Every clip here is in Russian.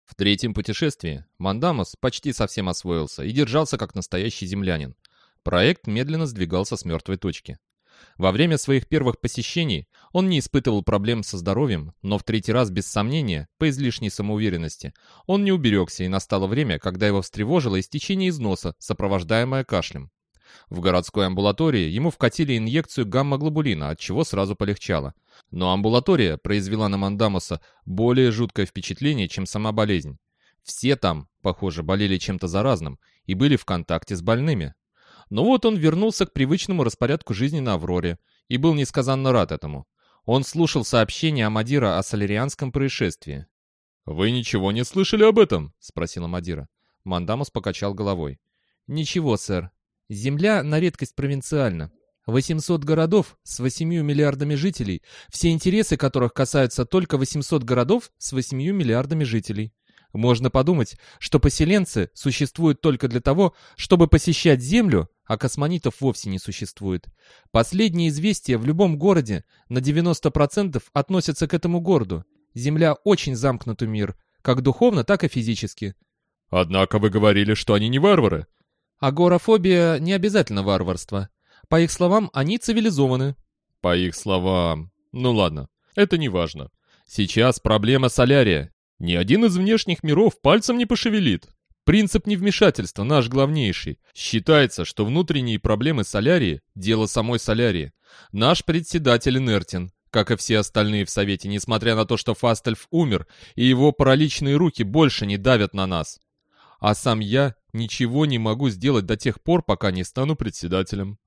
В третьем путешествии Мандамус почти совсем освоился и держался как настоящий землянин. Проект медленно сдвигался с мертвой точки. Во время своих первых посещений он не испытывал проблем со здоровьем, но в третий раз, без сомнения, по излишней самоуверенности, он не уберегся, и настало время, когда его встревожило истечение из носа, сопровождаемое кашлем. В городской амбулатории ему вкатили инъекцию гамма-глобулина, от чего сразу полегчало. Но амбулатория произвела на Мандамуса более жуткое впечатление, чем сама болезнь. Все там, похоже, болели чем-то заразным и были в контакте с больными. Но вот он вернулся к привычному распорядку жизни на Авроре и был несказанно рад этому. Он слушал сообщения Амадира о солярианском происшествии. «Вы ничего не слышали об этом?» — спросил Амадира. Мандамус покачал головой. «Ничего, сэр. Земля на редкость провинциальна. 800 городов с 8 миллиардами жителей, все интересы которых касаются только 800 городов с 8 миллиардами жителей. Можно подумать, что поселенцы существуют только для того, чтобы посещать Землю, а космонитов вовсе не существует. Последние известия в любом городе на 90% относятся к этому городу. Земля очень замкнутый мир, как духовно, так и физически». «Однако вы говорили, что они не варвары». Агорафобия не обязательно варварство. По их словам, они цивилизованы. По их словам... Ну ладно, это не важно. Сейчас проблема солярия. Ни один из внешних миров пальцем не пошевелит. Принцип невмешательства наш главнейший. Считается, что внутренние проблемы солярии – дело самой солярии. Наш председатель инертен, как и все остальные в Совете, несмотря на то, что Фастельф умер, и его параличные руки больше не давят на нас. А сам я ничего не могу сделать до тех пор, пока не стану председателем.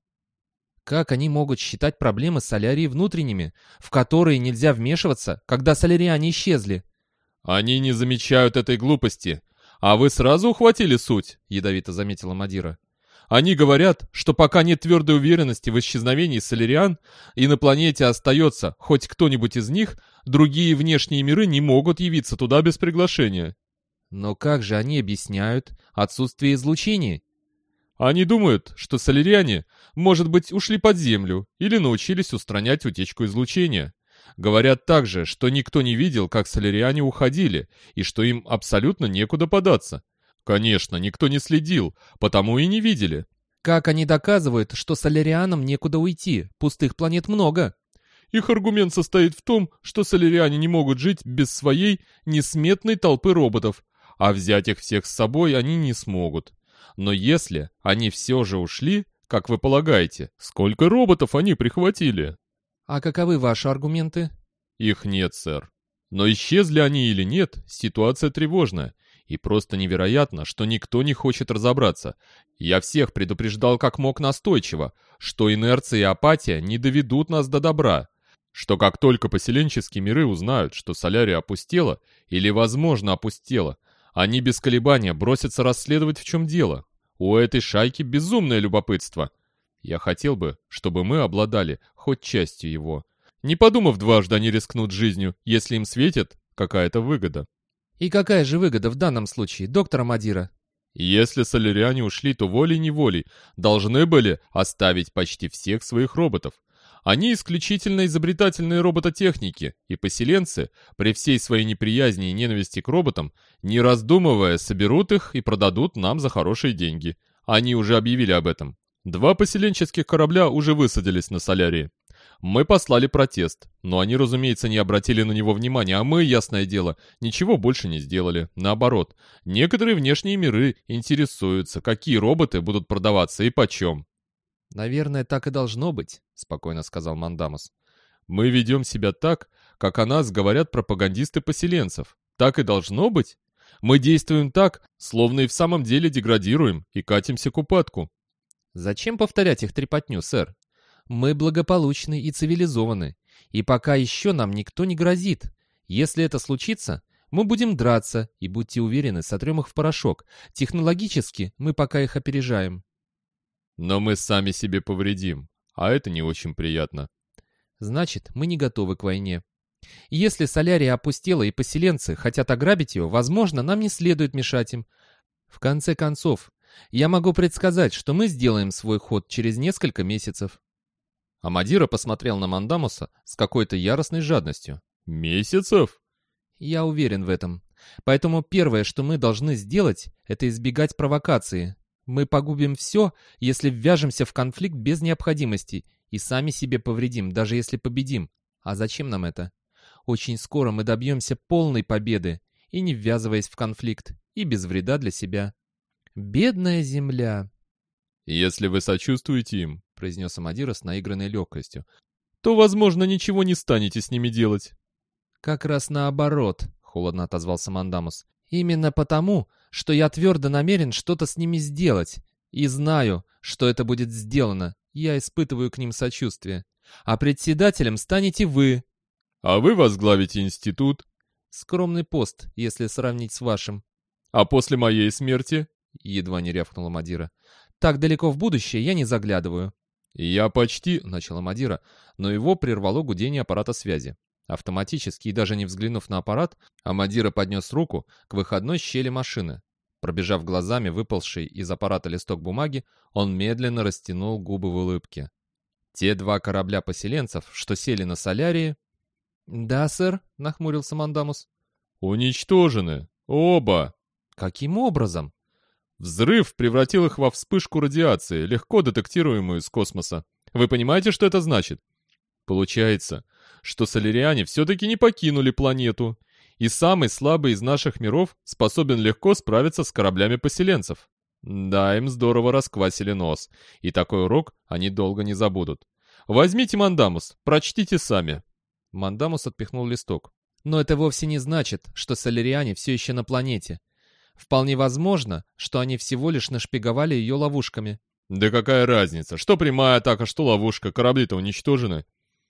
Как они могут считать проблемы солярии внутренними, в которые нельзя вмешиваться, когда соляриане исчезли? Они не замечают этой глупости. А вы сразу ухватили суть, ядовито заметила Мадира. Они говорят, что пока нет твердой уверенности в исчезновении соляриан, и на планете остается хоть кто-нибудь из них, другие внешние миры не могут явиться туда без приглашения. Но как же они объясняют отсутствие излучения? Они думают, что соляриане, может быть, ушли под землю или научились устранять утечку излучения. Говорят также, что никто не видел, как соляриане уходили, и что им абсолютно некуда податься. Конечно, никто не следил, потому и не видели. Как они доказывают, что солярианам некуда уйти? Пустых планет много. Их аргумент состоит в том, что соляриане не могут жить без своей несметной толпы роботов, а взять их всех с собой они не смогут. Но если они все же ушли, как вы полагаете, сколько роботов они прихватили? А каковы ваши аргументы? Их нет, сэр. Но исчезли они или нет, ситуация тревожная. И просто невероятно, что никто не хочет разобраться. Я всех предупреждал как мог настойчиво, что инерция и апатия не доведут нас до добра. Что как только поселенческие миры узнают, что солярия опустела или, возможно, опустела, они без колебания бросятся расследовать, в чем дело. У этой шайки безумное любопытство. Я хотел бы, чтобы мы обладали хоть частью его. Не подумав дважды, они рискнут жизнью, если им светит какая-то выгода. И какая же выгода в данном случае, доктор Амадира? Если соляриане ушли, то волей-неволей должны были оставить почти всех своих роботов. Они исключительно изобретательные робототехники, и поселенцы, при всей своей неприязни и ненависти к роботам, не раздумывая, соберут их и продадут нам за хорошие деньги. Они уже объявили об этом. 2 поселенческих корабля уже высадились на Солярии. Мы послали протест, но они, разумеется, не обратили на него внимания, а мы, ясное дело, ничего больше не сделали. Наоборот, некоторые внешние миры интересуются, какие роботы будут продаваться и почем. «Наверное, так и должно быть», — спокойно сказал Мандамус. «Мы ведем себя так, как о нас говорят пропагандисты поселенцев. Так и должно быть? Мы действуем так, словно и в самом деле деградируем и катимся к упадку». «Зачем повторять их трепотню, сэр? Мы благополучны и цивилизованы, и пока еще нам никто не грозит. Если это случится, мы будем драться, и будьте уверены, сотрем их в порошок. Технологически мы пока их опережаем». «Но мы сами себе повредим, а это не очень приятно». «Значит, мы не готовы к войне. Если Солярия опустела и поселенцы хотят ограбить ее, возможно, нам не следует мешать им. В конце концов, я могу предсказать, что мы сделаем свой ход через несколько месяцев». Амадира посмотрел на Мандамуса с какой-то яростной жадностью. «Месяцев?» «Я уверен в этом. Поэтому первое, что мы должны сделать, это избегать провокации. Мы погубим все, если ввяжемся в конфликт без необходимости и сами себе повредим, даже если победим. А зачем нам это? Очень скоро мы добьемся полной победы, и не ввязываясь в конфликт, и без вреда для себя. Бедная земля. «Если вы сочувствуете им», — произнес Амадира с наигранной легкостью, «то, возможно, ничего не станете с ними делать». «Как раз наоборот», — холодно отозвался Мандамус. «Именно потому, что я твердо намерен что-то с ними сделать, и знаю, что это будет сделано, я испытываю к ним сочувствие. А председателем станете вы». «А вы возглавите институт». «Скромный пост, если сравнить с вашим». «А после моей смерти?» — едва не рявкнула Мадира. «Так далеко в будущее я не заглядываю». «Я почти...» — начала Мадира, но его прервало гудение аппарата связи. Автоматически и даже не взглянув на аппарат, Амадира поднес руку к выходной щели машины. Пробежав глазами выпалший из аппарата листок бумаги, он медленно растянул губы в улыбке. Те два корабля поселенцев, что сели на Солярии... «Да, сэр», — нахмурился Мандамус. «Уничтожены. Оба». «Каким образом?» Взрыв превратил их во вспышку радиации, легко детектируемую из космоса. Вы понимаете, что это значит? Получается, что соляриане все-таки не покинули планету, и самый слабый из наших миров способен легко справиться с кораблями поселенцев. Да, им здорово расквасили нос, и такой урок они долго не забудут. Возьмите Мандамус, прочтите сами. Мандамус отпихнул листок. «Но это вовсе не значит, что соляриане все еще на планете. Вполне возможно, что они всего лишь нашпиговали ее ловушками». Да какая разница, что прямая атака, что ловушка, корабли-то уничтожены.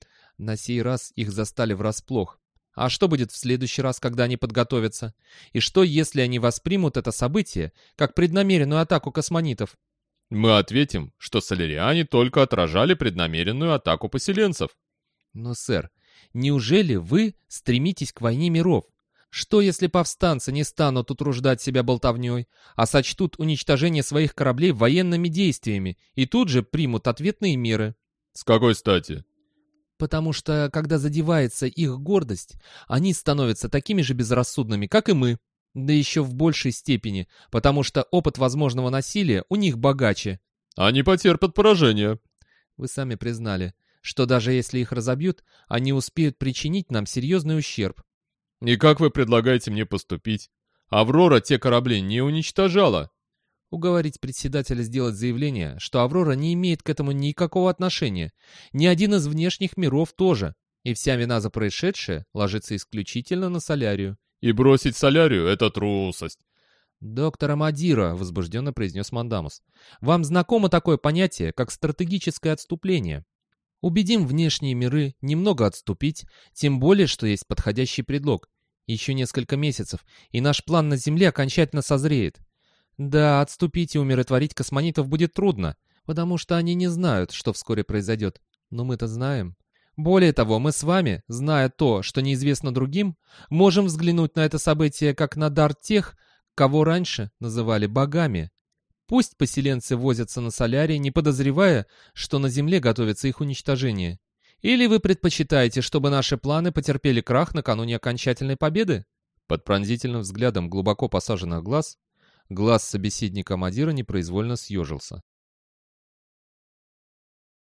На сей раз их застали врасплох. А что будет в следующий раз, когда они подготовятся? И что, если они воспримут это событие как преднамеренную атаку космонитов? Мы ответим, что соляриане только отражали преднамеренную атаку поселенцев. Но, сэр, неужели вы стремитесь к войне миров? Что, если повстанцы не станут утруждать себя болтовней, а сочтут уничтожение своих кораблей военными действиями и тут же примут ответные меры? С какой стати? Потому что, когда задевается их гордость, они становятся такими же безрассудными, как и мы. Да еще в большей степени, потому что опыт возможного насилия у них богаче. Они потерпят поражение. Вы сами признали, что даже если их разобьют, они успеют причинить нам серьезный ущерб. И как вы предлагаете мне поступить? Аврора те корабли не уничтожала. Уговорить председателя сделать заявление, что Аврора не имеет к этому никакого отношения. Ни один из внешних миров тоже. И вся вина за происшедшее ложится исключительно на Солярию. И бросить Солярию — это трусость. «Доктор Амадира», — возбужденно произнес Мандамус, — «вам знакомо такое понятие, как стратегическое отступление? Убедим внешние миры немного отступить, тем более, что есть подходящий предлог. Еще несколько месяцев, и наш план на Земле окончательно созреет. Да, отступить и умиротворить космонитов будет трудно, потому что они не знают, что вскоре произойдет. Но мы-то знаем. Более того, мы с вами, зная то, что неизвестно другим, можем взглянуть на это событие как на дар тех, кого раньше называли богами. Пусть поселенцы возятся на Солярии, не подозревая, что на Земле готовится их уничтожение. Или вы предпочитаете, чтобы наши планы потерпели крах накануне окончательной победы?» Под пронзительным взглядом глубоко посаженных глаз собеседника Мадира непроизвольно съежился.